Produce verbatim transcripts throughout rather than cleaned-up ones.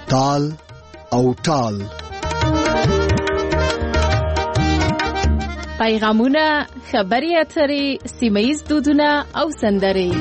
تال او ټال. پیغامونه، خبري اترې، سیمه‌ییز دودونه او سندرې.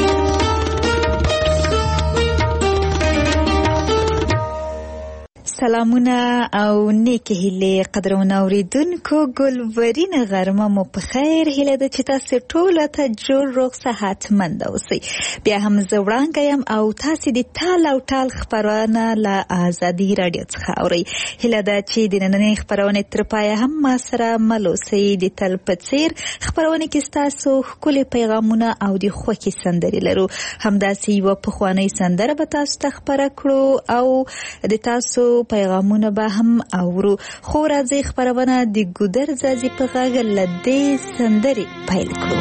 سلامونه او نیکه هیله قدرونه اوریدونکو، ګلورین غرمه مو په خیر. هیله ده چې تاسو ټول ته جوړ روغ صحتمند اوسئ. بیا هم زه وړاندې یم او تاسو د تال او ټال خبرونه له آزادي رادیو څخه اورئ. هیله ده چې د نننۍ خبرونې تر پایه هم ما سره مل اوسئ. د تل په څیر خبرونه کې ستاسو ښکلي پیغامونه او د خوښۍ سندرې لرو. همداسې یوه پخوانۍ سندره به تاسو ته خپره کړو او د تاسو پیغامونه به هم اورو. خو راځئ خبرونه د ګودر ځاځي په غږ له دې سندرې پیل کړو.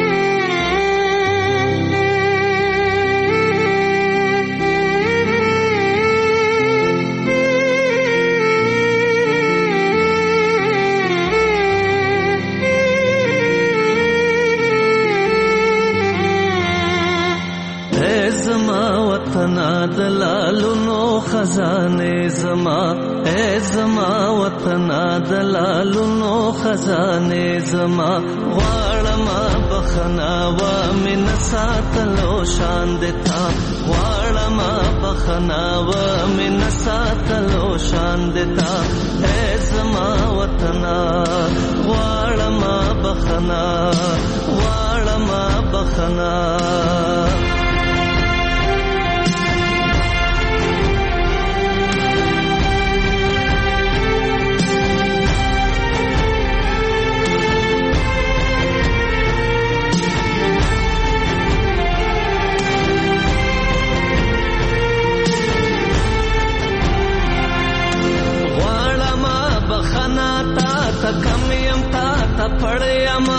دلالونو خزانه زما، اے زما وطنا دلالونو خزانه زما، غواړم بخنا و من ساتلو شان دتا، غواړم بخنا و من ساتلو شان دتا، اے زما وطنا غواړم بخنا، غواړم بخنا. کم یم تا تا پړیما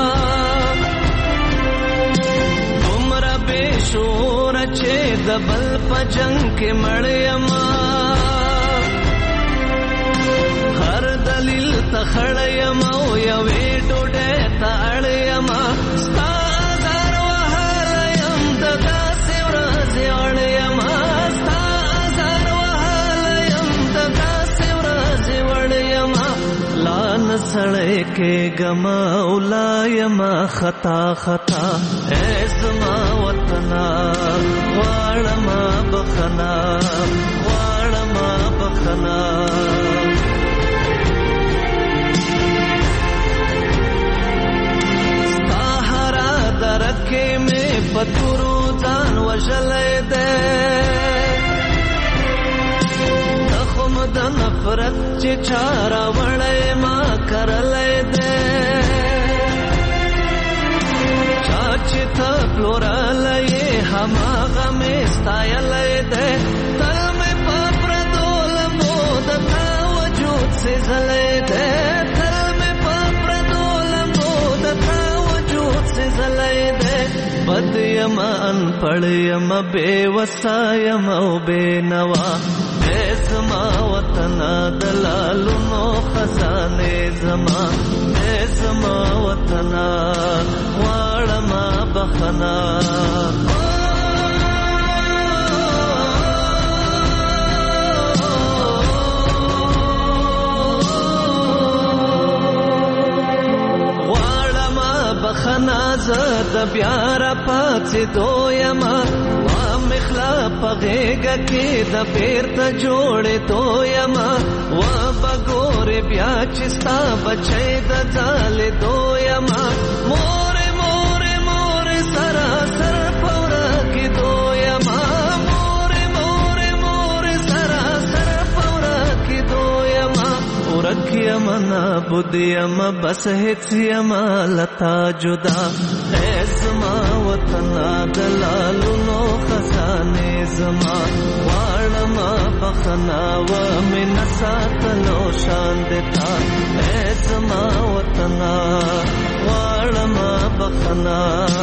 عمر به شور چې د بل په جنگ کې مړیما، هر دلیل ته خړیما او یوې ډوډۍ ته اړیما، ستا زار وهایم د داسې ورځې اړیما، ستا زار وهایم د داسې ورځې وړیما، لان سړی کې گما اولا یما خطا خطا، اے زما وطنا غواړم بخنا، غواړم بخنا. ستا هرا درکې مې پتورو ځان وژلی دی، د نفرت چې چارا وړې ما کرلې دې، چا چې ته پلورلې هماغه مې ستایلې دې، تل مې په پردو لمبو د تا وجود سېزلې دې، تل مې په پردو لمبو د تا وجود سېزلې دې، بد یم انپړ یم بې وسه یم او بې نوا، اے زما وطنا دلالونو خزانه زما، اے زما وطنا غواړم بخنا. غواړم بخنا زه د بیا را پاڅېدو یما، مخلا پغېږه کې د بیرته جوړېدو یما، و بګورې بیا چې ستا بچی د ځالېدو یما، مورې مورې مورې سراسر په ورکېدو یما، مورې مورې مورې سراسر په ورکېدو یما، ورک یما نابود یما بس هېڅ یما لتا جدا، اے زما وطنا دلالونو خزانه زما، غواړم بخنا و من ساتلو شان دتا، اے زما وطنا غواړم بخنا.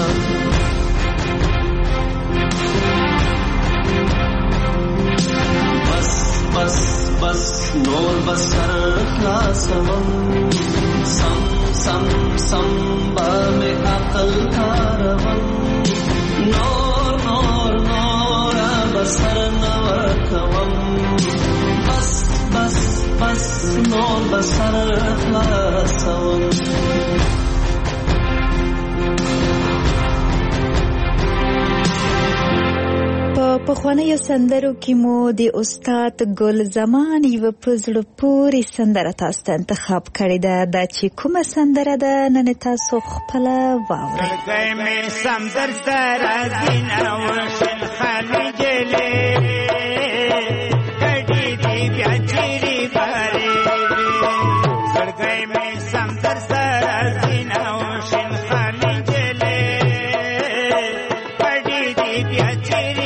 بس بس بس نور بسر خلاصوم، سم سم سم با میں عقل کاروم، نور نور نور بسر نور کوم، نور بسر خلاصون په خوانیو سندرو کې مو د استاد ګل زمان یو پزړه پورې سندره تاسو ته انتخاب کړې ده. دا چې کومه سندره ده نن تاسو خپل واورئ. زړګی مې سمدر سره زینه وشل خالي جلې کډې دې بیا چیرې بارې زړګی مې سمدر سره زینه وشل خالي جلې کډې دې بیا چیرې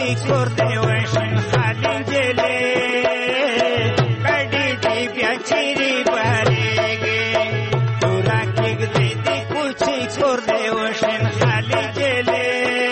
کوچی کور دی وشن خالی جلې کډې دی بیا چیرې بارېږي تورا کېږدی دی کوچی کور دی وشن خالی جلې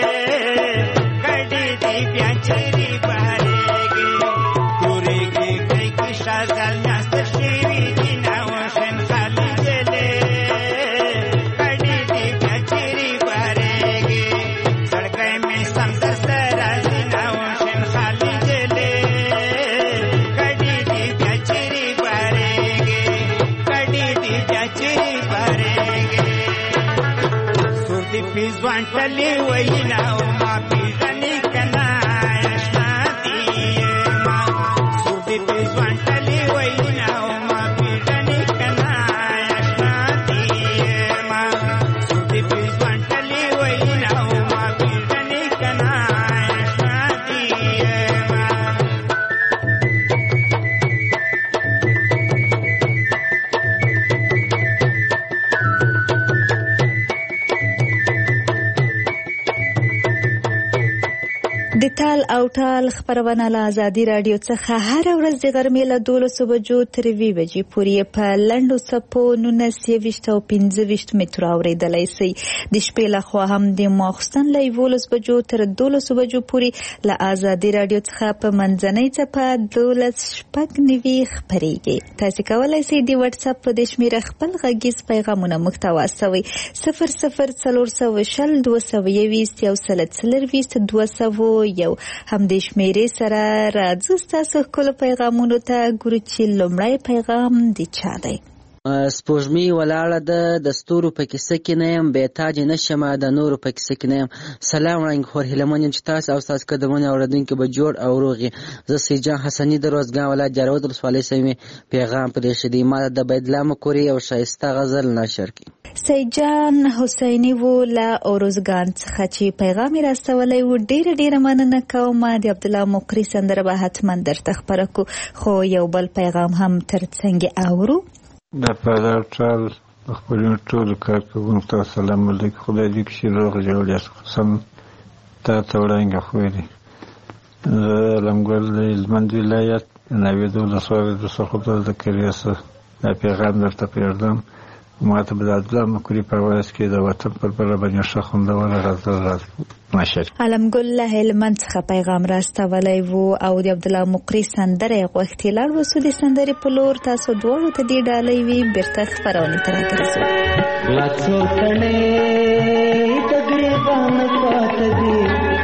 کډې دی بیا چیرې بارېږي تورې کېږدی کې شازل ناست شوي دي نه وشن خالی جلې کډې دی بیا چیرې بارېږي سړکۍ مې سم در سره ځي نه وشن خالی جلې کډې دی بیا چیرې بارېږي کډې دی بیا چیرې بارېږي سور دې پیزوان ټلې وینا او ما پیژنې که نه اشنا دي ما سور دې پیزوان ټلې وینا او ما پیژنې که نه اشنا دي ما سور دې پیزوان ټلې وینا او ما پیژنې که نه اشنا دي ما د تال او ټال خبرونه له ازادي راډیو څخه هر ورځ د غرمې له دولسو بجو تر یوې بجې پورې په لنډو څپو نولس یویشت او پنځه ویشت مترو اورېدلی شئ. د شپې لخوا هم د ماخوستن له یولس بجو تر دولسو بجو پورې له ازادي راډیو څخه په منځنۍ څپه دولس شپږ نوي خپرېږي. تاسې کولی شئ د وټساپ په دې شمېره خپل غږیز پیغامونه موږ ته واستوئ. صفر صفر څلور سوه شل دوه سوه یویشت یو سل څلرویشت دوه سوه یو همدې شمېرې سره راځو ستاسو ښکلو پیغامونو ته. ګورو چې لومړی پیغام د چا دی. سپوږمۍ ولاړه ده د ستورو په کیسه کې نه یم بېتاجې نه شمه د نورو په کیسه کې نه یم. سلام وړاندې خور هیله من یم چې تاسو او ستاسو قدرمنو اورېدونکي به جوړ او روغ یې. زه سیدجان حسني د روزګان ولایت جاروت ولسوالۍ سیمې پیغام پرېښی دی. ما د بیدلا مکورې یو ښایسته غزل نشر کړي. سیدجان حسیني و له اروزګان څخه چې پیغام یې راستولی و ډېره ډېره مننه کوم. د عبدالله مقري سندره به حتما درته خپره کړو خو یو بل پیغام هم تر څنګ اورو. د پادار ټال د خپلو ټولو کارکوونکو ته سلام علیکم. خدای دې کښې روغ جوړ یاست. قسم تا ته وړاندې خوی دی. زه علمګل د هلمند ولایت ناوې ولسوالۍ څخه دلته کریاسه دا پیغام درته پرېږدم. ما ته به د عبدالله مکوري په اواز کې د وطن پر بله باندې ښه خوندوره غزل راز نشر. علمګل له هلمند څخه پیغام راستولی و او د عبدالله مقري سندره یې غوښتې. لاړ وسو د سندرې په لور. تاسو دواړو ته دې ډالۍ وي بېرته خپرونې ته راګرځو. لا څو تڼۍ د ګریبانه پاته دي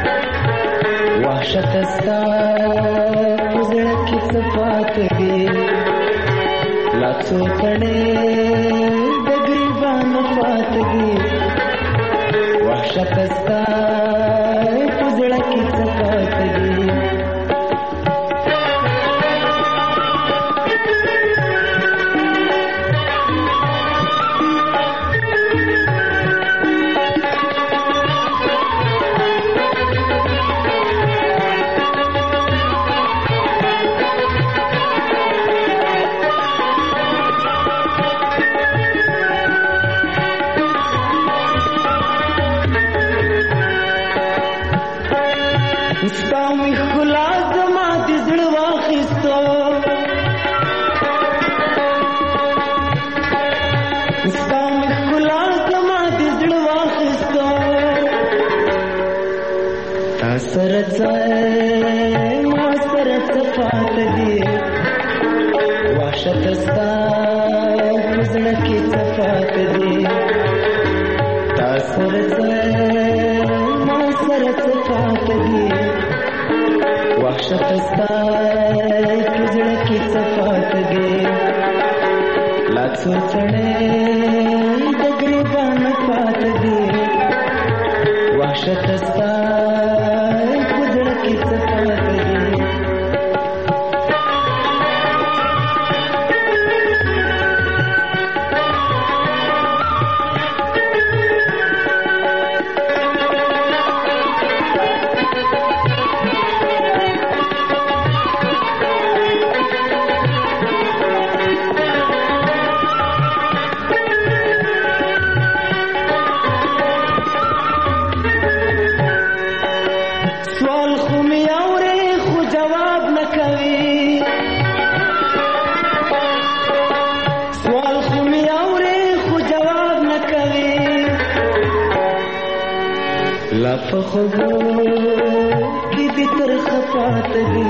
وحشته ستا په زړه کې څه پاته دي. لا څو تڼۍ د ګریبانه پاته دي وحشته ستا په زړه کې څه پاته دي. لا په خوبو کې دې ترخ پاته دي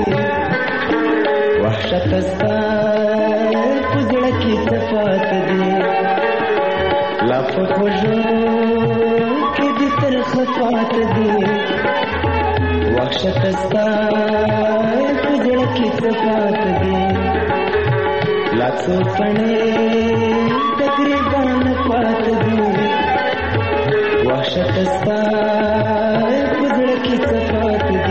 وحشت ستا په زړه کې صفات دي لا په خوبو کې دې ترخ پاته دي وحشت ستا په زړه کې صفات دي لا څو پڼې تقریبا پاته دي وحشت ستا په زړه کې صفات دي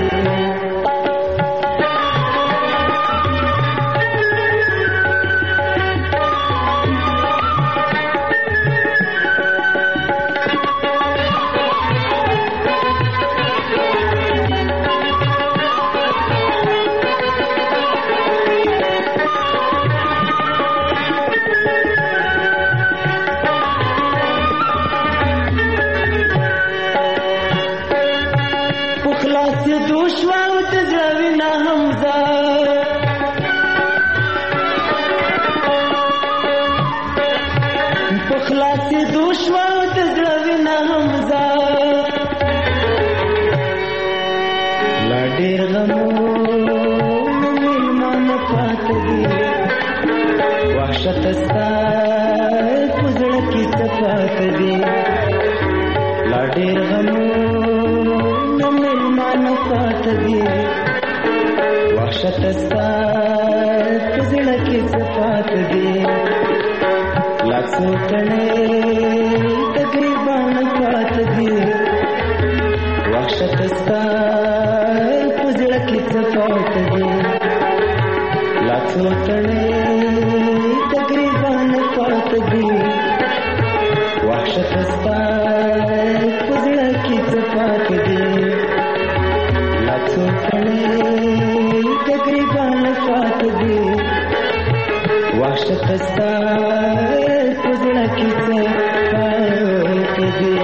وحشت ستا په زړه کې صفات دي لا ډېر غمونه مېلمانه پاته دي وحشت ستا په زړه کې صفات دي لا څو تڼې تقریبا پاته دي وحشت ستا په زړه کې صفات دي لا څو تڼې وحشت ستا په زړه کې صفات دي لا څو تڼې تقریبا صفات دي وحشت ستا په زړه کې صفات دي.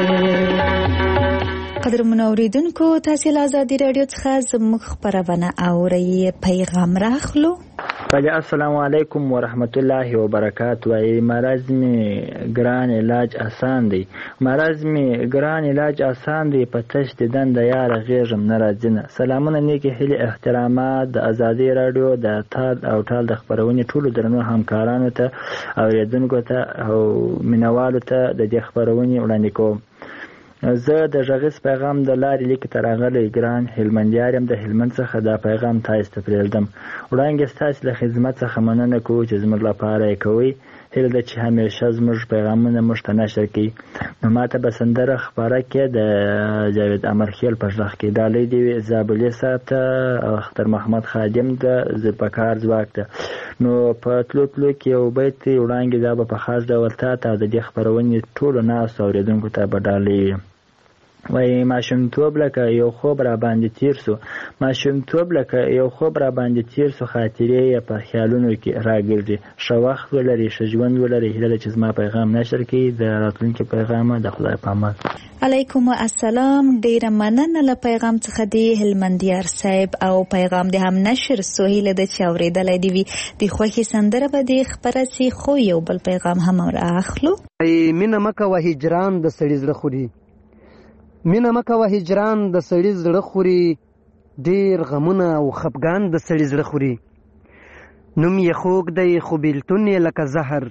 قدرمنو اوریدونکو تاسو له ازادي رادیو څخه زموږ خبرونه اورئ. پیغام راخلو. بله السلام علیکم ورحمت الله وبرکاته. وای مرض می ګران علاج آسان دی مرض می ګران علاج آسان دی په تش دیدن د یار غیږم نه راځي نه. سلامونه نیکی هیلې احترامات د ازادي رادیو د تال او ټال د خبرونې ټولو درنو همکارانو ته اوریدونکو ته او مینوالو ته د دې خبرونې وړاندې کوم. زه د غږیز پیغام د لارې لیک ته راغلی ګران هلمندیار یم. د هلمند څخه دا پیغام تاسو ته پرېږدم. وړاندې ستاسو له خدمت څخه مننه کوو چې زموږ لپاره یې کوئ. هیله ده چې همیشه زموږ پیغامونه موږ ته نشر کړي. نو ماته به سندره خپاره کړې د جاوید امرخیل په غږ کې. ډالۍ دې وي زابلي صاحب ته او اختر محمد خادم ته ذوالفقار ځواک ته. نو په تلو تلو کې یو بیت وړاندې دا به په خاص ډول تا ته د دې خپرونې ټولو ناستو اورېدونکو ته به ډالۍ وي. وای ماشومتوب لکه یو خوب را باندې تیر سو ماشومتوب لکه یو خوب را باندې تیر سو خاطرې یې په خیالونو کې راګرځي. ښه وخت ولري ښه ژوند ولري. هیله چې زما پیغام نشر کړي. د راتلونکي پیغام د خدای په امان. علیکم السلام. ډیره مننه له پیغام څخه دی هلمندیار صاحب او پیغام د هم نشر سو. هیله ده چې اورېدلی دی وي. د خوښې سندره به دې خپره سي خو یو بل پیغام هم رااخلو. مینه مه کوه هجران د سړي زړه خوري مینه مه کوه هجران د سړي زړه خوري ډېر غمونه او خفګان د سړي زړه خوري. نوم یې خوږ دی خو بیلتون یې لکه زهر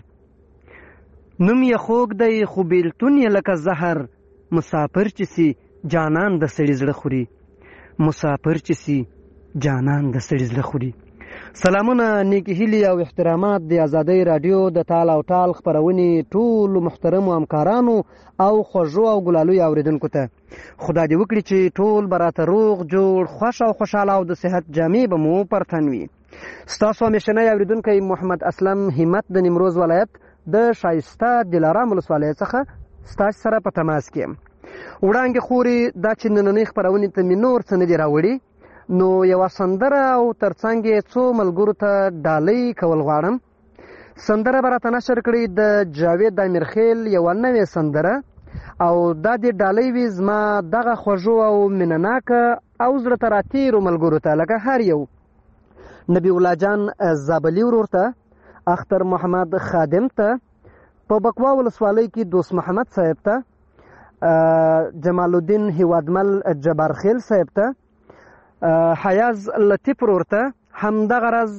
نوم یې خوږ دی خو بیلتون یې لکه زهر مسافر چې سي جانان د سړي زړه خوري مسافر چې سي جانان د سړي زړه خوري. سلامونه نیکی هیلې او احترامات د ازادۍ راډیو د تال او ټال خپرونې ټولو محترمو همکارانو او خوږو او ګلالویو اوریدونکو ته. خدای دې وکړي چې ټول به راته روغ جوړ خوښ او خوشحاله او د صحت جامې به مو پر تن وي. ستاسو همیشنی اوریدونکی محمد اسلم همت د نیمروز ولایت د شایسته دلارام ولسوالۍ څخه ستاسو سره په تماس کې یم. وړاندې خورې دا چې نننۍ خپرونې ته مې نور څه نه دي راوړي نو یوه سندره او ترڅنګ یې څو ملګرو ته ډالۍ کول غواړم. سندره به راته نشر کړي د جاوید امیرخیل یوه نوې سندره او دا دې ډالۍ وي زما دغه خوږو او مینهناکه او زړه ته راتېرو ملګرو ته لکه هر یو نبی الله جان زابلي ورور ته اختر محمد خادم ته په بکوا ولسوالۍ کې دوست محمد صاحب ته جمال الدین هیوادمل جبار خیل صاحب ته، حیاز لطیف ورور ته، همدغه راز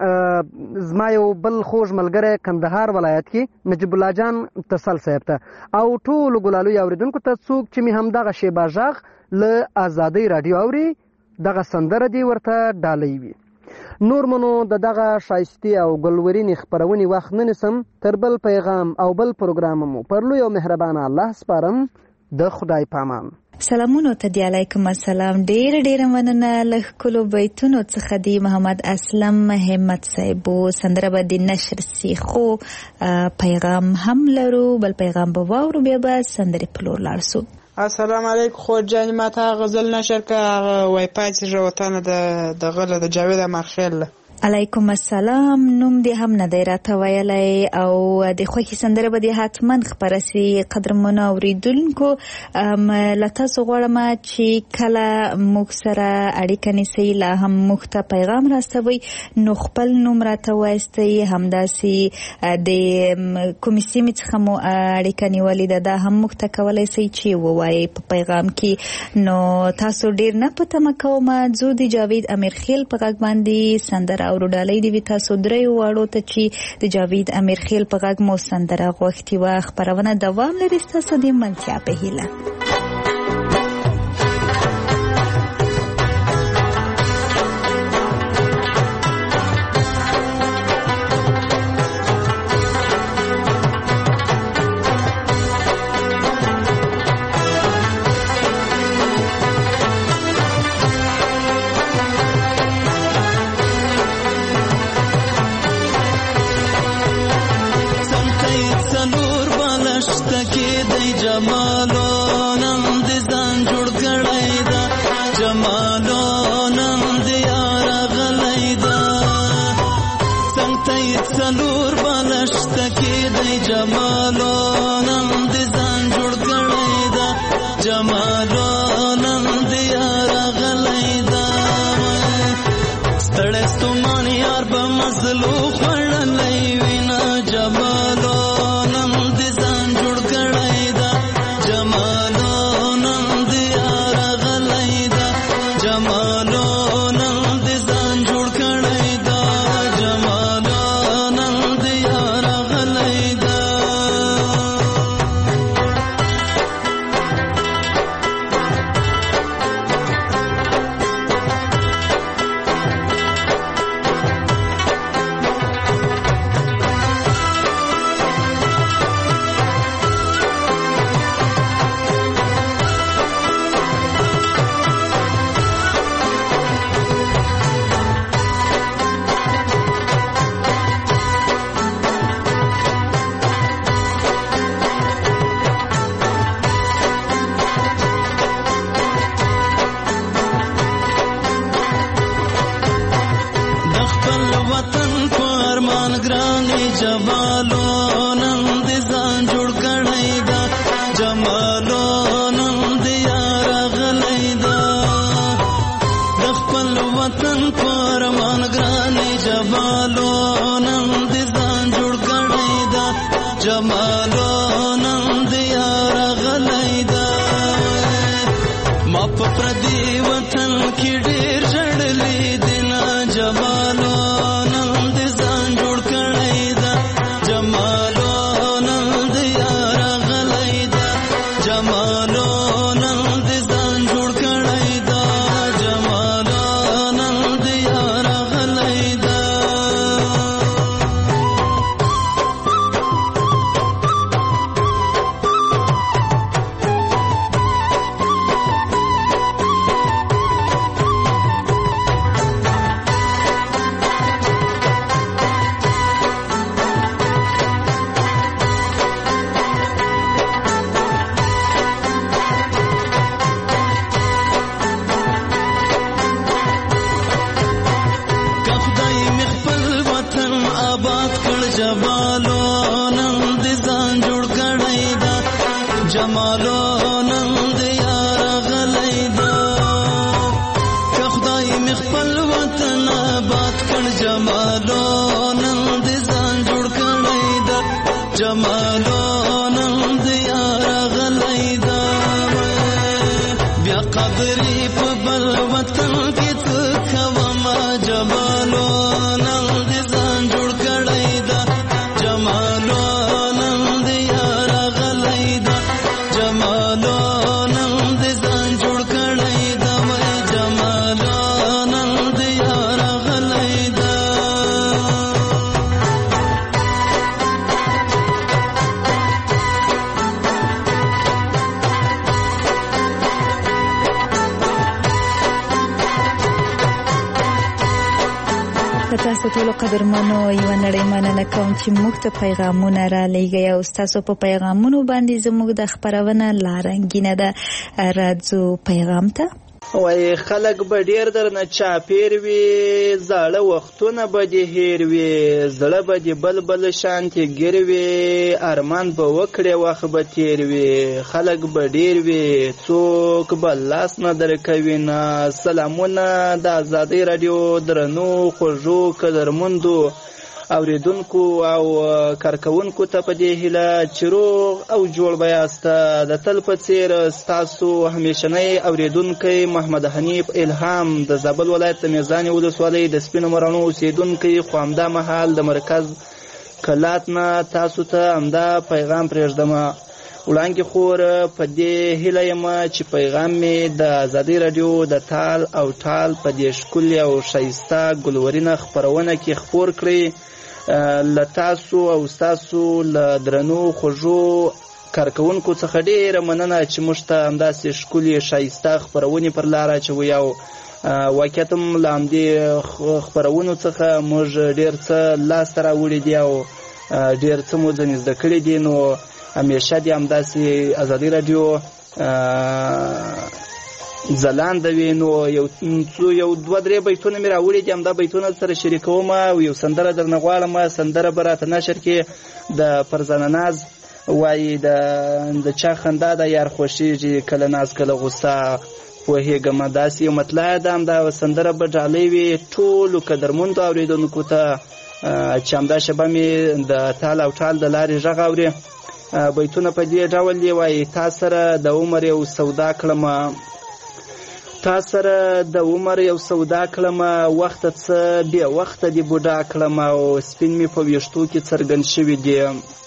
زما یو بل خوږ ملګری کندهار ولایت کې نجیب الله جان تسل صاحب ته او ټولو ګلالو اورېدونکو ته څوک چې مې همدغه شیبه غږ له ازادۍ راډیو اوري دغه سندره دې ورته ډالۍ وي. نور منو د دغه ښایستې او ګلورینې خپرونې وخت نه نیسم، تر بل پیغام او بل پروګرام مو پر لوی او مهربانه الله سپارم. د خدای پامان. سلامونو ته دی، علیکم السلام. ډیر ډیر مننه. له ښکلو بیتونو څخه دی محمد اسلم همت صاحب سندره به د نشر سی، خو پیغام هم لرو، بل پیغام به واورو، بیا به سندرې په لور لاړ سو. السلام علیکم. خو جان ماته غزل نشر کا وای پاتې ژوتانه د دغه د جاوید امرخیل. علیکم السلام. نوم دې هم نه دی راته ویلی او د خوښې سندره به دې حتما خپره سي. قدرمنو اورېدونکو، له تاسو غواړم چې کله موږ سره اړیکه نیسئ لا هم موږ ته پیغام راستوئ، نو خپل نوم راته وایستئ، همداسې د کومې سیمې څخه مو اړیکه نیولې ده دا هم موږ ته کولی سئ چې ووایئ په پیغام کې. نو تاسو ډېر نه په تمه کوم، ځو د جاوید امیرخیل په غږ باندې سندره او ډالۍ دی وي تاسو دریو واړو ته چې د جاوید امیرخیل په غږ مو سندره غوښتې وه. خپرونه دوام لري ستاسو د منتیا په هیله. جمالو نن د یار غلی دا په ټولو قدرمنو یوه نړۍ مننه کوم چې موږ ته پیغامونه رالیږئ او ستاسو په پیغامونو باندې زموږ د خپرونه لا رنګینه ده. راځو پیغام ته. وای خلک به ډیر درنه چاپیر وي، زاړه وختونه به دې هیر وي، زړه به دې بل بل شانتې ګیر وي، ارمان به وکړې وخت به تیر وي، خلک به ډیر وي څوک به لاس نه درکوي نه. سلامونه د ازادۍ راډیو درنو خوږو قدرمندو اوریدونکو او کارکونکو ته په دې هیله چې روغ او جوړ به یاسته. د تل په څیر ستاسو همیشنی اوریدونکی محمد حنیف الهام د زابل ولایت د میزانې ولسوالۍ د سپینو مرانو اوسیدونکی، خو همدا مهال د مرکز کلات نه تاسو ته همدا پیغام پرېږدم. وړاندې خور په دې هیله یم چې پیغام مې د ازادۍ راډیو د تال او ټال په دې ښکلې او ښایسته ګلورینه خپرونه کې خپور کړئ. له تاسو او ستاسو له درنو خوږو کارکونکو څخه ډېره مننه چې موږ ته همداسې ښکلې ښایسته خپرونې پر لاره اچوئ او واقعیت هم له همدې خپرونو څخه موږ ډېر څه لاسته راوړي دي او ډېر څه مو ځنې زده کړي دي. نو همیشه دې همداسې ازادۍ راډیو ځلانده وي. نو یو یو دوه درې بیتونه مې راوړي دي، همدا بیتونه سره شریکوم او یو سندره درنه غواړم. سندره به راته نشر کې د فرزانه ناز وایي د چا خندا د یار خوښېږي، کله ناز کله غوسه پوهېږم. داسې یو مطلع ده، همدا سندره به ډالۍ وي ټولو قدرمندو اورېدونکو ته چې همدا شېبه مې د تال او ټال د لارې غږ اوري. بیتونه په دې ډول دی وایي: تا سره د عمر یو سودا کړمه، تا سره د عمر یو سودا کړمه، وخته څه بې وخته دې بوډا کړمه، او سپین مې په ویښتو کې څرګند شوي دي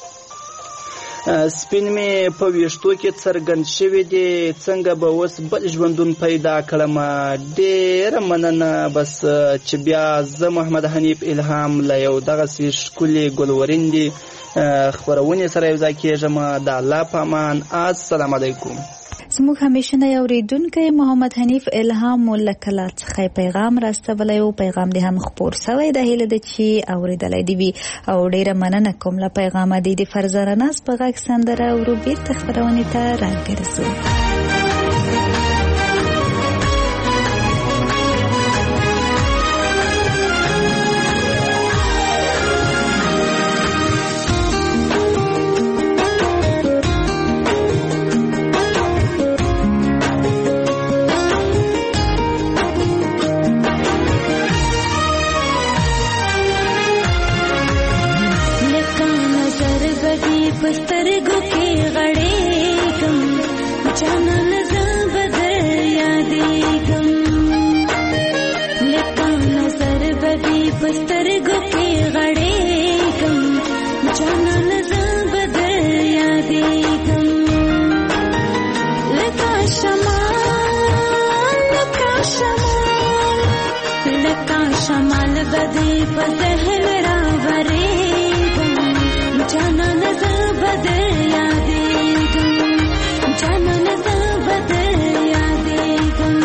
سپین مې په ویښتو کې څرګند شوي دي، څنګه به اوس بل ژوندون پیدا کړمه. ډېره مننه بس چې بیا زه محمد حنیف الهام له یو دغسې ښکلې ګلورندې خپرونې سره یو ځای کېږم. د الله په امان. السلام علیکم. زموږ همیشنی اوریدونکی محمد حنیف الهام له کلات څخه پیغام راستولی و. پیغام دې هم خپور سوی ده، هیله ده چې اوریدلی دې وي او ډېره مننه کوم له پیغامه دې د فرزانه ناز په غږ سندره ورو بېرته خپرونې ته راګرځو. پسترګو کې غړېږم، جانان زه به در یادېږم، لکه نظر به دې پسترګو کې غړېږم، جانان زه به در یادېږم، لکه شمال لکه شمال لکه شمال به دې په ذهن راورېږم، جانان زه به در یادېږم، جانان زه به در یادېږم.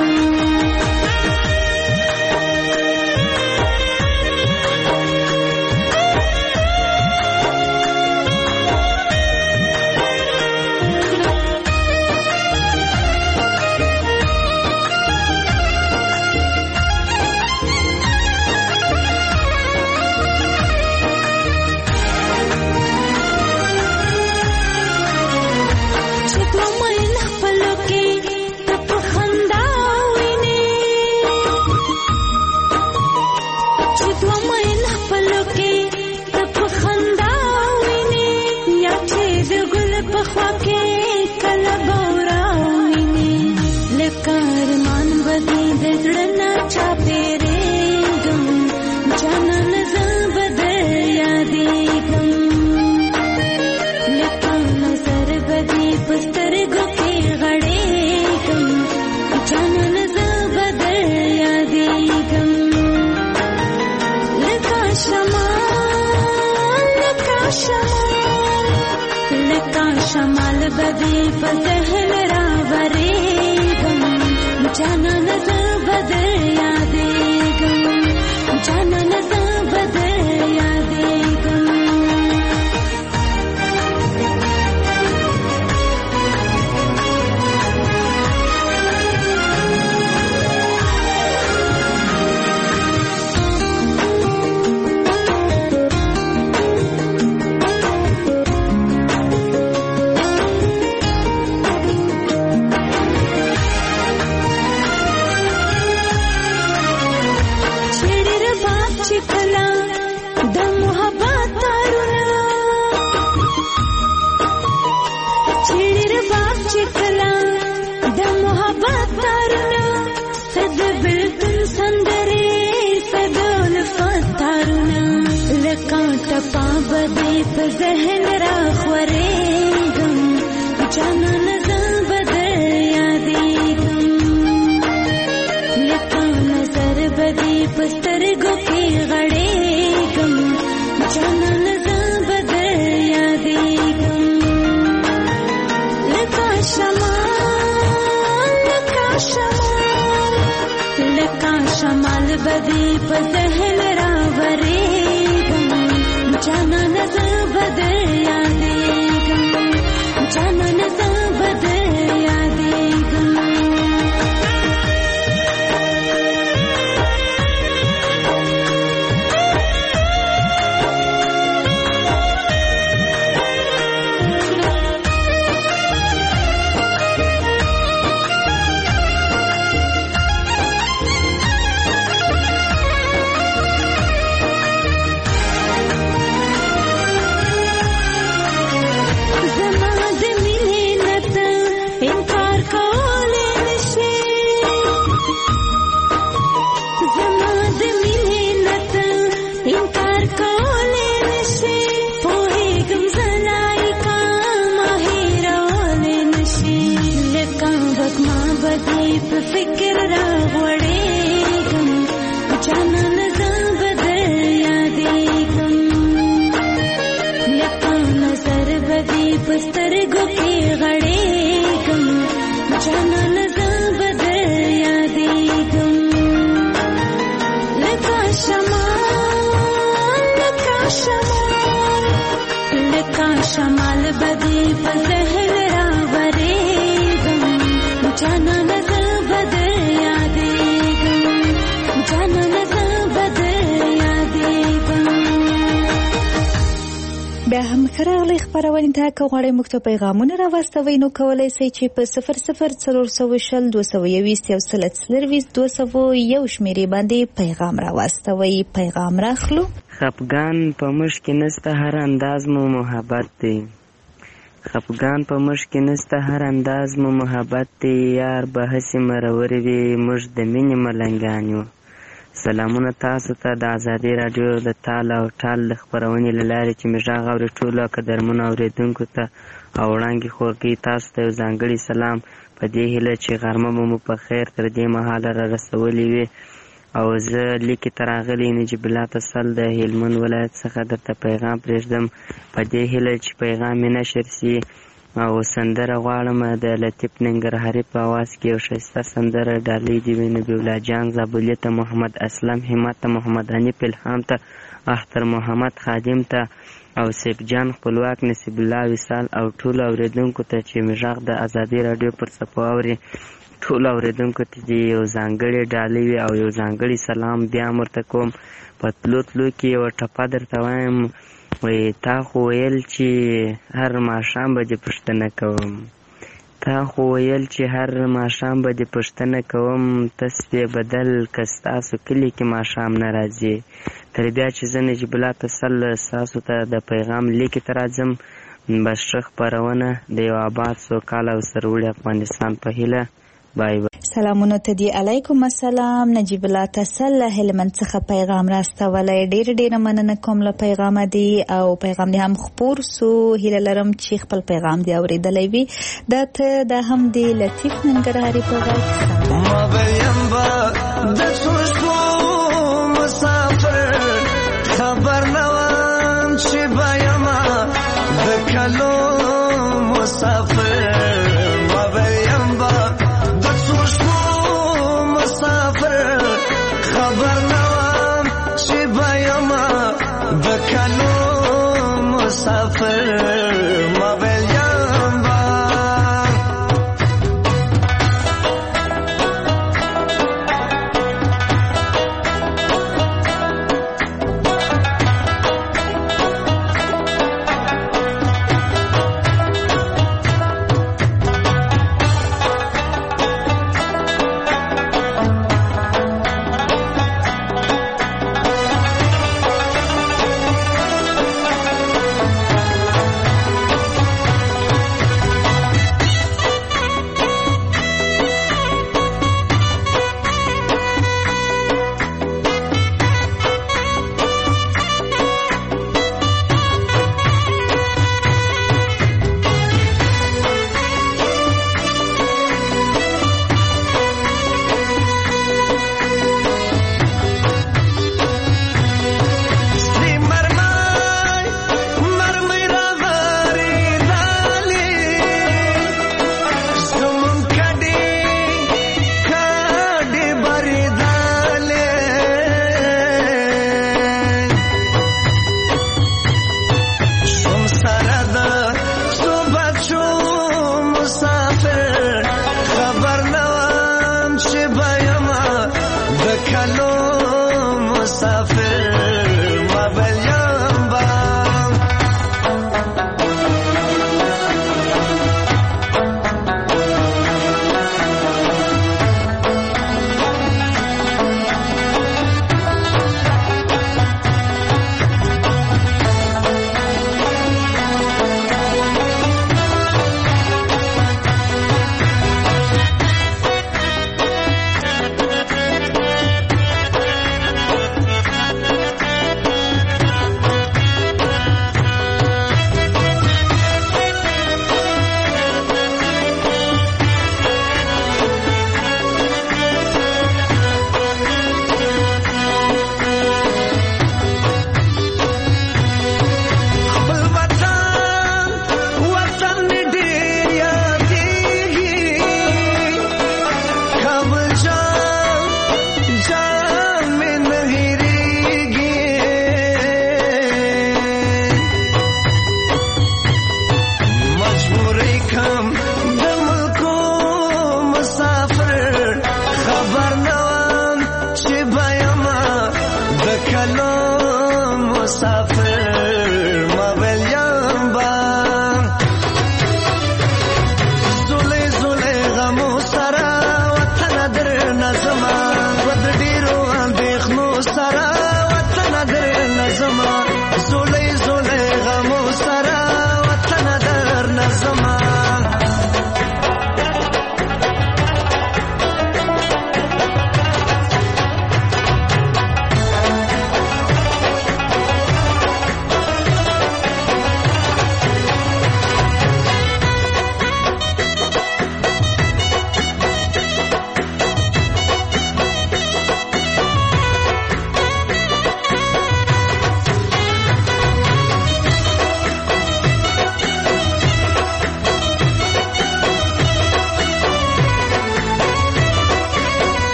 شمال بدی په ذهن راورېږم، جانان زه به در یادېږم، جانان زه به بدې په ذهن را خورېږم جانان زه به در یادېږم لکه نظر بدې په سترګو کې غړېږم جانان زه به در یادېږم لکه شمال لکه شمال لکه شمال بدې په ذهن را ورېږم جانان زه به در یادېږم جانان زه به در یادېږم فکر را غوړېږم جانان زه به در یادېږم لکه نظر به دې په سترګو کې غړېږم جانان زه به در یادېږم لکه شمال لکه شمال لکه شمال به دې په ذهن را ورېږم جانان زه به در یادېږم جانان زه به در یادېږم. بیا هم ښه راغلی خپرونې ته. که غواړئ موږ ته پیغامونه راواستوئ نو کولی شئ چې په صفر صفر څلور سوه شل دوه سوه یویست یو سل څلرویست دوه سوه یو شمېرې باندې پیغام راواستوئ. پیغام راخلو. خفګان په موږ کې نسته، هر انداز مو محبت دی. خفګان په موږ کې نسته، هر انداز مو محبت دی. یار به هسې مرور وي، موږ د مینې ملنګان یو. سلامونه تاسو ته د ازادي راډیو د تال او ټال د خپرونې له لارې چې مې غږ اوري ټولو قدرمنو اورېدونکو ته او وړاندې خورګۍ تاسو ته یو ځانګړی سلام په دې هیله چې غرمه به مو په خیر تر دې مهاله را رسولې وي. او زه لیکې ته راغلی نجیب الله تسل د هلمند ولایت څخه درته پیغام پرېږدم په دې هیله چې پیغام مې نشر سي. او سندره غواړم د لطیف ننګرهاري په اواز کې یو ښایسته سندره ډالۍ دې وي نبي الله جان زابلي ته، محمد اسلم همت ته، محمد حنیف الهام ته، اختر محمد خادم ته او سیف جان خپلواک، نصیب الله وصال او ټولو اورېدونکو ته چې مې غږ د ازادي راډیو پر څپو اوري ټولو اورېدونکو ته دې یو ځانګړې ډالۍ وي او یو ځانګړی سلام بیا هم ورته کوم. په تلو تلو کې یوه ټپه درته وایم، وایي تا خو ویل چې هر ماښام به دې پوښتنه کوم، تا خو ویل چې هر ماښام به دې پوښتنه کوم، تس دې بدل که ستاسو کلي کې ماښام نه راځي. تر بیا چې زه نجیب الله تسل ستاسو ته د پیغام لیکې ته راځم، بس ښه خپرونه د یو آباد سوکاله او سرلوړي افغانستان په هیله. بای بای. سلامونه ته دی. علیکم السلام. نجیب الله تسل هلمند څخه پیغام راستولی. ډېر ډېره مننه کوم له پیغامه دی او پیغام دې هم خپور سو. هیله لرم چې خپل پیغام دې اورېدلی وي. دا ته دا هم دی لطیف ننګرهاري په غږ. ما به یم به د څو شپو مسافر، خبر نه وم چې به یمه د کلو مسافر. ما به یم به خبر نوام چې بایم د کلو مسافر. ما ویل یم با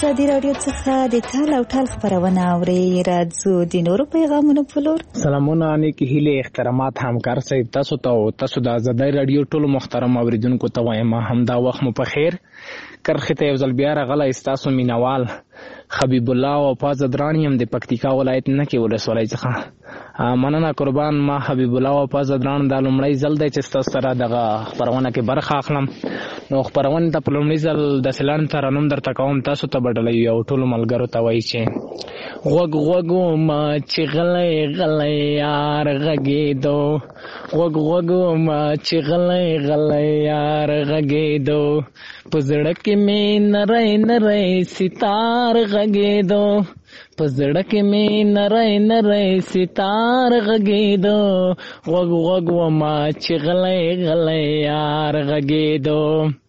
ازادي راډیو څخه د تال او ټال خبرونه اورئ. راځو د نورو پیغامونو په لور. سلامونه، نیکې هیلې، احترامات همکار صاحب تاسو ته او تاسو د ازادي راډیو ټولو محترم اوریدونکو ته وایم همدا وخت مو په خیر. کرخې ته یو ځل بیا راغلی ستاسو مینوال حبیب الله او پاز درانی هم د پکتیکا ولایت نکې ولسوالۍ څخه. مننه قربان. ما حبیب الله او پاز دران دا لومړی ځل دی چې ستاسو سره دغه خپرونه کې برخه اخلم. نو خپرونه ته په لومړي ځل د سلان ترنم درته کوم، تاسو ته به ډلوي او ټولو ملګرو ته وایي چې غوږ غوږ ما چې غلی غلی یار غږېدو، غوږ غوږ ما چې غلی غلی یار غږېدو، په زړه کې مې نری نری ستار غږېدو، په زړه کې مې نری نری ستار غږېدو، غوږ غوږ ما چې غلی غلی یار غږېدو.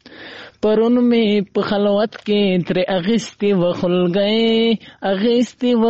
پرون مې په خلوت کې ترې اغیستې و خلګۍ، اغیستې و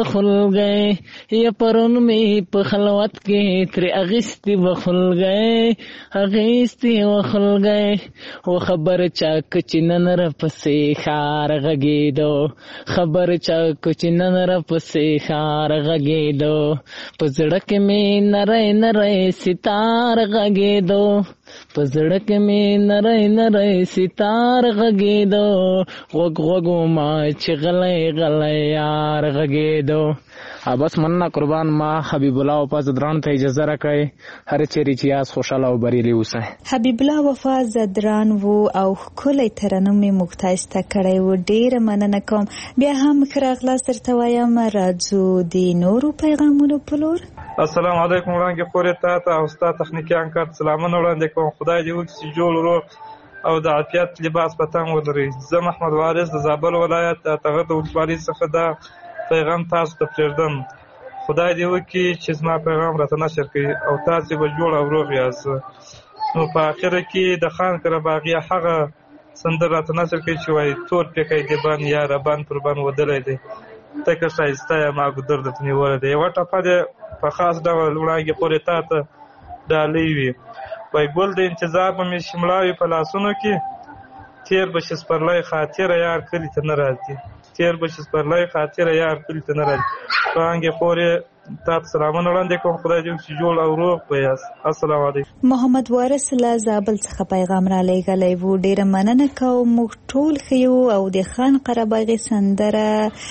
خلګۍ، یا پرون مې په خلوت کې ترې اغیستې و خلګۍ، اغیستې و خلګۍ. و خبر چاک چې نن راپسې ښار غږېدو، خبر چاک چې نن راپسې ښار غږېدو، په زړه کې مې نری نری ستار غږېدو، په زړه کې مې نری نری ستار غږېدو، غوږ غوږ ما چې غلی غلی یار غږېدو. بس مننه قربان. ما حبیب الله وفا زدران ته اجازه راکړئ، هر چیرې چې یاست خوشحاله او بریالي اوسئ. حبیب الله وفا زدران وو او ښکلی ترنم یې موږ ته ایسته کړی و. ډېره مننه کوم. بیا هم ښه راغلاست درته وایم. راځو د نورو پیغامونو په لور. السلام علیکم وړانګې خورې تا ته او ستا تخنیکي همکار سلامونه وړاندې کوم. خدای دې وکړي چې جوړ روغ او د عافیت لباس په تن ولري. زه محمد وارث د زابل ولایت د اتغر د ولسوالۍ څخه دا پیغام تاسو ته پرېږدم. خدای دې وکړي چې زما پیغام راته نشر کړي او تاسې به جوړ او روغ یاست. نو په اخره کې د خان قرهباغي هغه سندره راته نشر کړي چې وایي تور پیکی د بن یا ربان پر بن ودلی دی، تکه ښایسته یم ما ګودر درته نیولی دی. یوه ټپه دې په خاص ډول وړانګې پورې تا ته ډالۍ وي. وایي ګل د انتظار به مې شملاوي په لاسونو کې، تیر به شي سپرلی خاطره یار کلي ته نه راځي، تیر به شي سپرلی خاطره یار کلي ته نه راځي. وړانګې پورې تا ته سلامونه وړاندې کوم. خدای دې وکړي چې جوړ او روغ به یاست. السلام علیکم. محمد وارث له زابل څخه پیغام را لېږلی و. ډېره مننه کوم. موږ ټول ښه یو او د خان قرهباغي سندره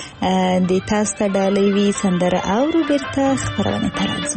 د تاسو ته ډالۍ وي. سندره اورو بېرته خپرونې ته راځو.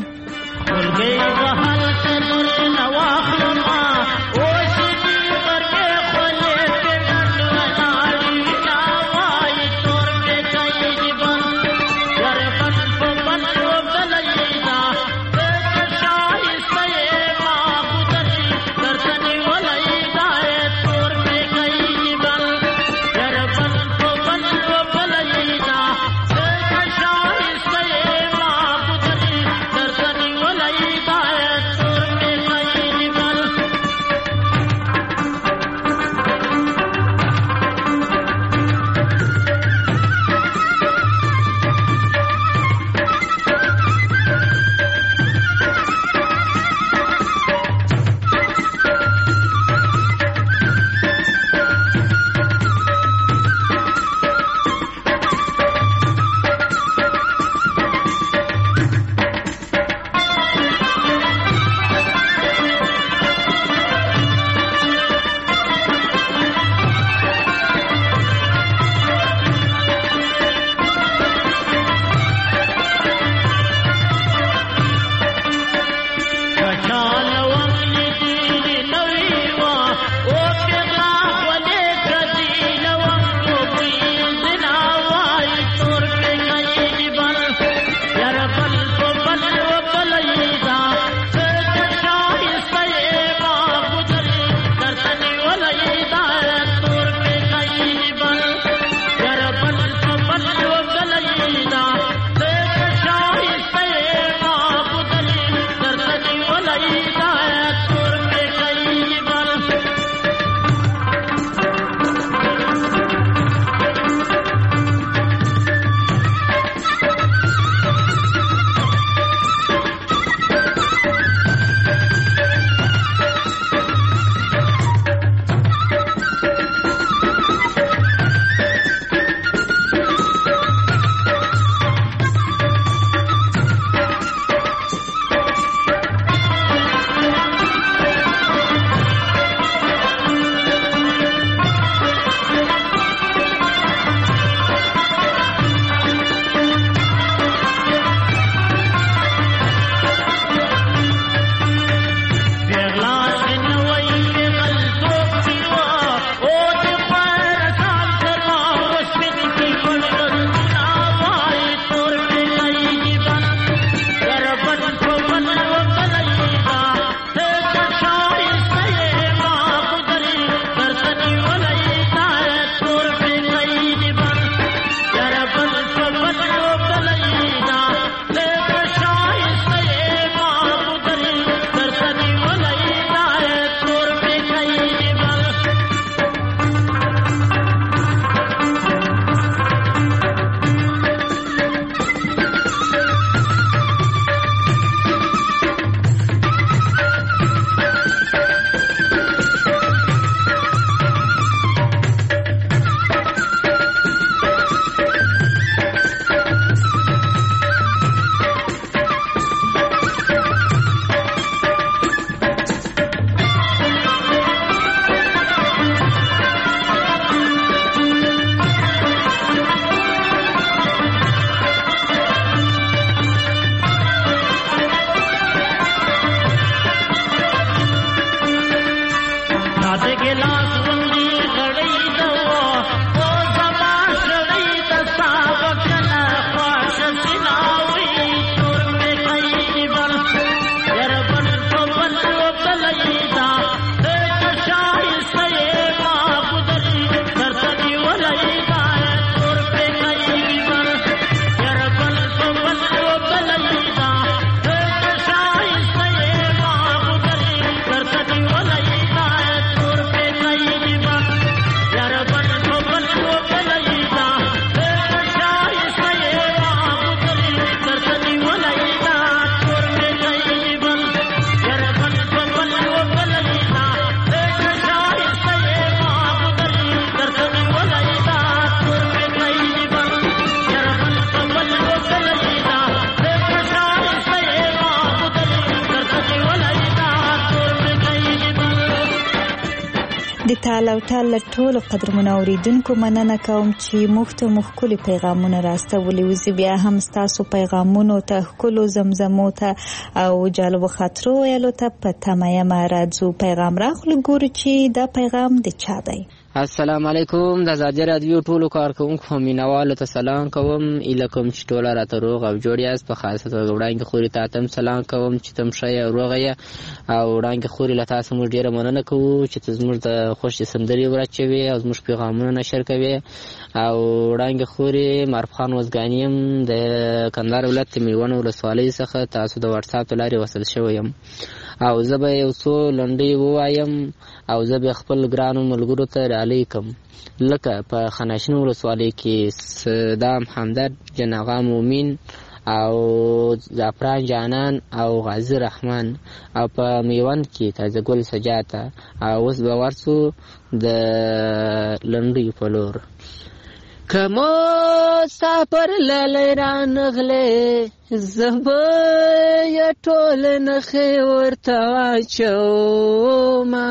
تال او تال ټولو قدرمنو اوریدونکو مننه کوم چې موږ ته مو ښکلي پیغامونه راستولي وو. زه بیا هم ستاسو پیغامونو ته ښکلو زمزمو ته او جالبو خاطرو ویلو ته په تمه یم. راځو پیغام راخلو ګورو چې دا پیغام د چا دی. السلام علیکم. د ازادي رادیو ټولو کارکوونکو او مینوالو ته سلام کوم. ایله کوم چې ټوله راته روغ او جوړ یاست. په خاصه توګه وړاندې خوري ته هم سلام کوم چې تم ښه یې او روغه یې. او وړاندې خوري له تاسو موږ ډېره مننه کوو چې ته زموږ د خوښې سندرې ورچوې او زموږ پیغامونه نشر کوې. او وړاندې خوري معرف خان وزګاني یم د کندهار ولایت میوند ولسوالۍ څخه تاسو د واتساپ له لارې وصل شوی یم. او زه به یو څو لنډۍ ووایم او زه به خپل ګرانو ملګرو ته ډالۍ کړم. لکه په خانشین ولسوالۍ کې صدام همدرد، جناغا مومین او زعفران جانان او غازی رحمان، او په میوند کې تازه ګل سجاته. او اوس به ورسو د لنډۍ په لور. که مسافر لالی رانغلی زبه یا ټول نخې ورته واچوما.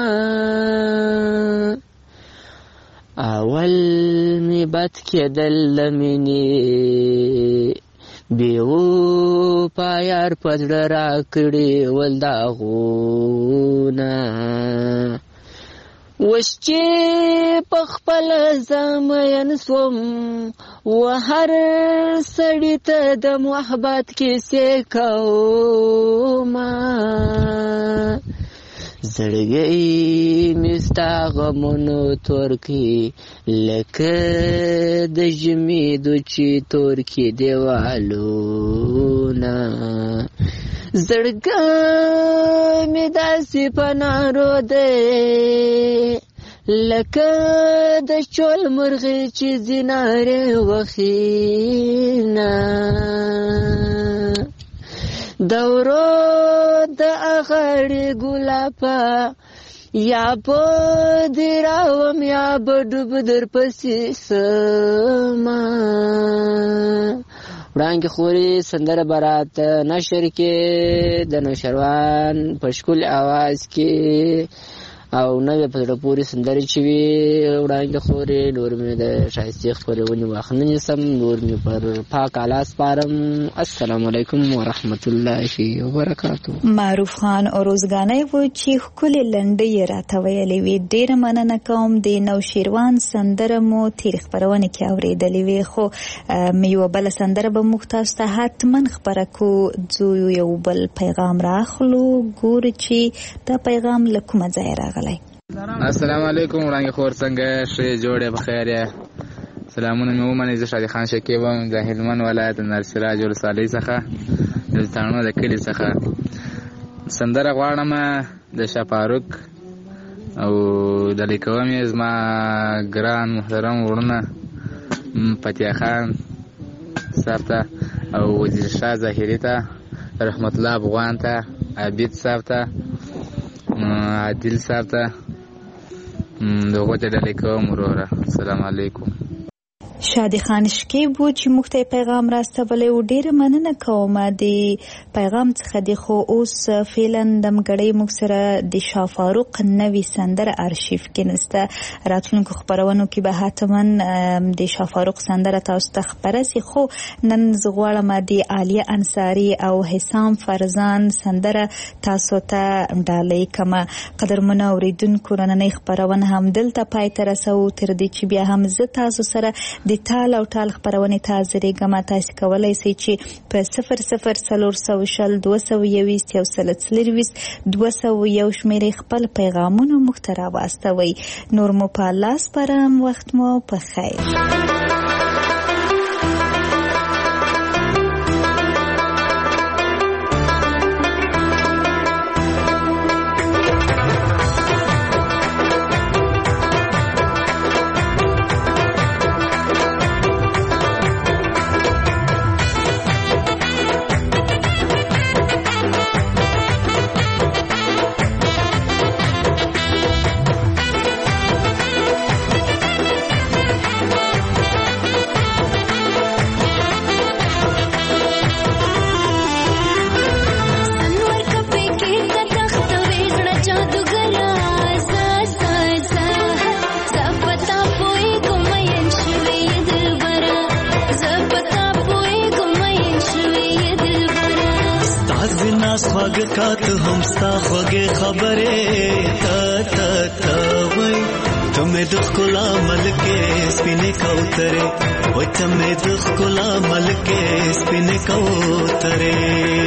اول می بد کېدل له مینې بېوفا یار په زړه راکړي ول داغونه. اوس چې په خپله زمین سوم و هر سړي ته د محبت کیسې کومه. زړګی مې ستا غمونو تور کړي لکه د ژمي دوچې تور کړي دیوالونه. زړګی مې داسې په نارو دی لکه د چول مرغې چې زینارې وخینه. د ورو د اغړې ګلابه یا به دې راوم یا به ډوب در پسې سمه. وړاندې خوري سندره به راته نشر کې د نوشروان په ښکلي اواز کې او نوې په زړه پورې سندرې چې وي وړاندې خوري. نور مې د ښایستې خپرونې وخت نه نیسم، نور مې پر پاک اعلی سپارم. السلام علیکم ورحمت الله وبرکاتو. معروف خان اوروزګانی و چې ښکلې لنډۍ یې راته ویلې وې. ډېره مننه کوم. د نوشیروان سندره مو تېرې خپرونې کې اورېدلې وې، خو یوه بله سندره به موږ تاسو ته حتما خپره کړو. ځو یو بل پیغام راخلو ګورو چې دا پیغام له کومه ځایه راغلی. السلام علیکم. وړاندې خور څنګه ښه جوړې بخیر یې؟ سلامونه مې ومنئ. زه شادي خان شکیب یم د هلمند ولایت نرسراج ولسوالۍ څخه د تاڼو د کلي څخه. سندره غواړم د شاه فاروق او ډالۍ کوم یې زما ګران محترم وروڼه فتح خان صاحب ته او وزیر شاه ظاهري ته، رحمت الله افغان ته، عابد صاحب ته، عادل صاحب ته، دغو ته ډالۍ کوم وروره. السلام علیکم. شادي خان شکیب و چې موږ ته پیغام راستولی و. ډېره مننه کوم د پیغام څخه. د خو اوس فعلا دمګړۍ موږ سره د شاه فاروق نوې سندره ارشیف کې نسته. راتلونکو خپرونو کې به حتما د شاه فاروق سندره تاسو ته خپره سي، خو نن زه غواړم د عالیه انصاري او حسام فرزان سندره تاسو ته ډالۍ کړم. قدرمنو اورېدونکو نننۍ خپرونه هم دلته پای ته رسوو. تر دې چې بیا هم زه تاسو سره د تال او تال خپرونې ته حاضرېږم. تاسو کولی سئ چې په صفر صفر څلور سوه شل دوه سوه یویست یو سل څلرویست دوه سوه یو شمېرې خپل پیغامونه موږ ته راواستوئ. نور مو په الله سپارم. وخت مو په خیر. لاس خوږ کات هم ستا خوږې خبرې تا تا تا وای ته مې د ښکلا ملکې سپینې کوترې وای ته مې د ښکلا ملکې سپینې کوترې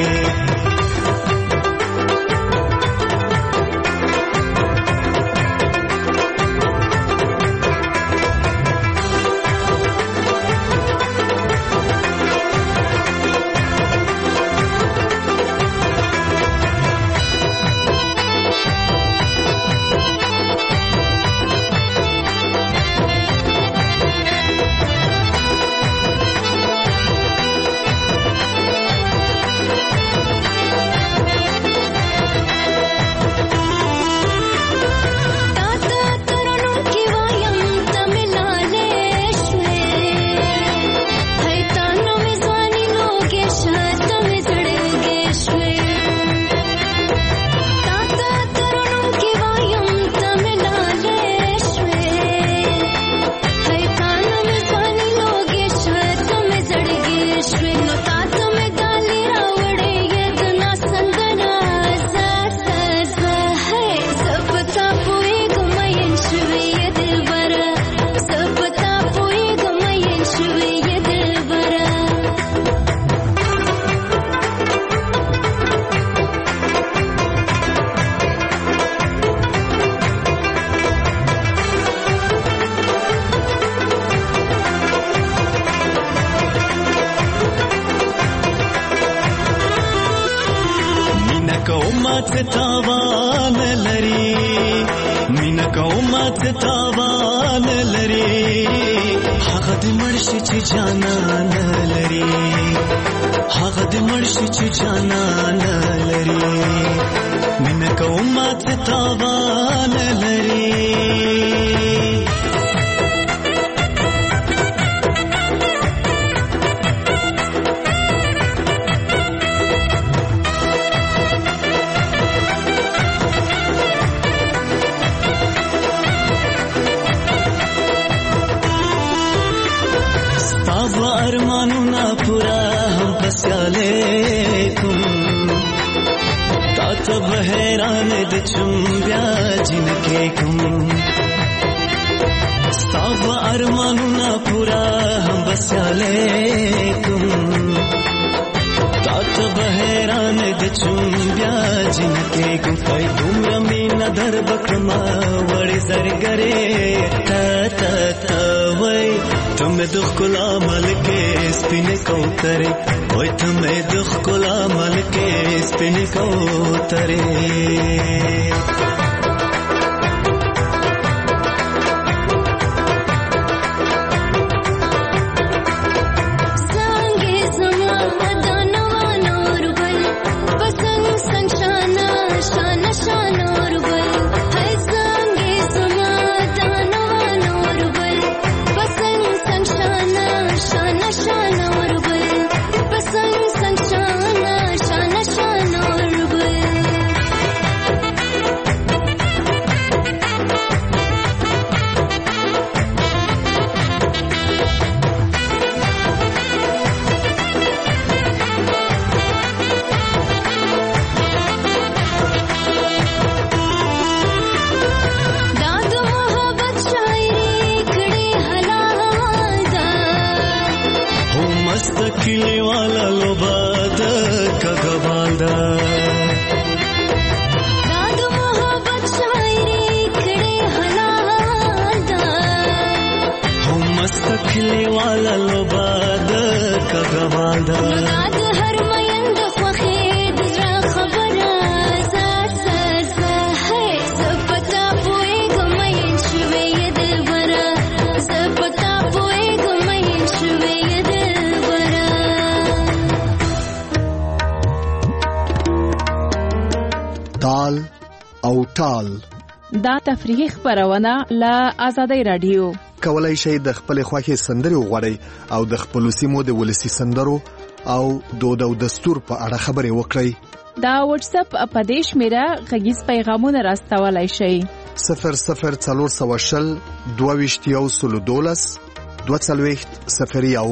دا تفریحي خبرونه له آزادۍ رادیو کولای شئ د خپل خوښي سندري وغوړئ او د خپل سیمو د ولسی سندرو او دود او دستور په اړه خبرې وکړئ. دا واتس اپ اپدیش میرا غږیز پیغامونه راستولای شئ. صفر صفر څلور سوه شل دوه ویشت یو سلو دولس دوه څلوېښت صفر یو.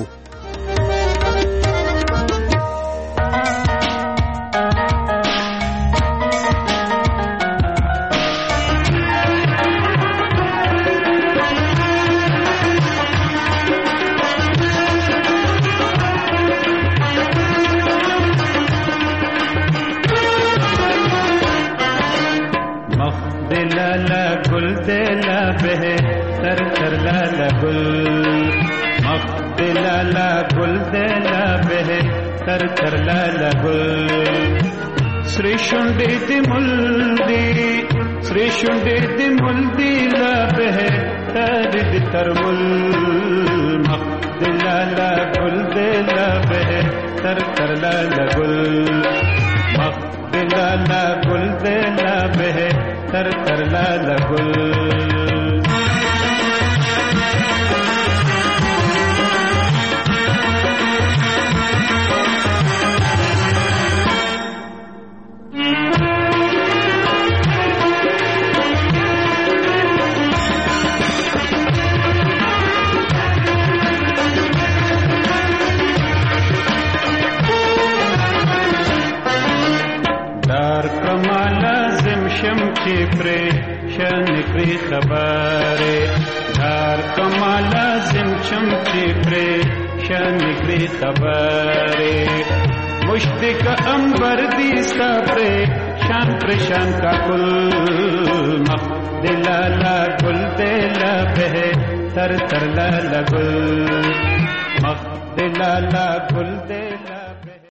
تر تر لالا گل مخ دلالا گل دلا به تر تر لالا گل سری شونډې دې مل دې سری شونډې دې مل دې لا به تر دې تر مل مخ دلالا گل دلا به تر تر لالا گل مخ دلالا گل دلا به تر تر لالا گل پرې شان کړی خبره دار کما لازم چم چې پرې شان کړی خبره مشتق انبر دي ستا پرې شان پر شان کا کل مخ دلالا گل دلا به تر تر لالا گل مخ دلالا گل دلا